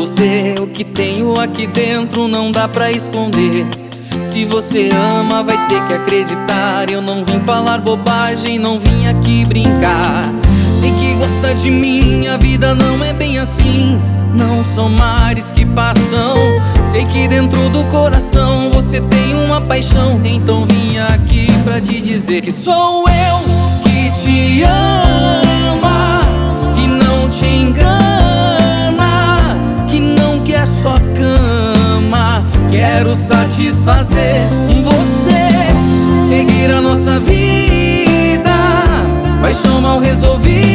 você. O que tenho aqui dentro não dá pra esconder. Se você ama, vai ter que acreditar. Eu não vim falar bobagem, não vim aqui brincar. Sei que gosta de mim, a vida não é bem assim. Não são mares que passam. Sei que dentro do coração você tem uma paixão. Então vim aqui pra te dizer que sou eu que te ama, que não te engana, que não quer só cama. Quero satisfazer você, seguir a nossa vida, paixão mal resolvida.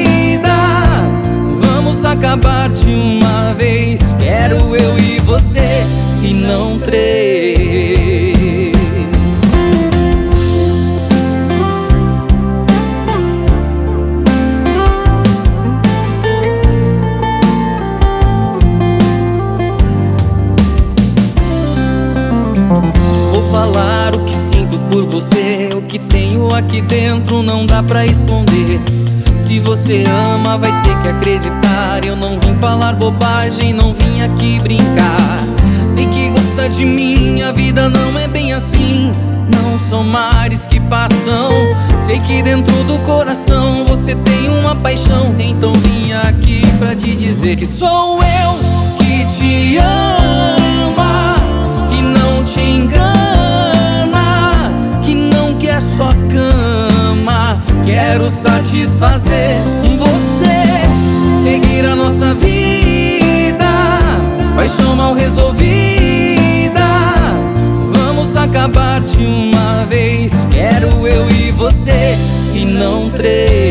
Vamos acabar de uma vez. Quero eu e você e não três. Vou falar o que sinto por você. O que tenho aqui dentro não dá pra esconder. Se você ama, vai ter que acreditar. Eu não vim falar bobagem, não vim aqui brincar. Sei que gosta de mim, a vida não é bem assim. Não são mares que passam. Sei que dentro do coração você tem uma paixão. Então vim aqui pra te dizer que sou eu que te ama, que não te engana, que não quer só cama. Quero satisfazer você, seguir a nossa vida, paixão mal resolvida. Vamos acabar de uma vez. Quero eu e você e não três.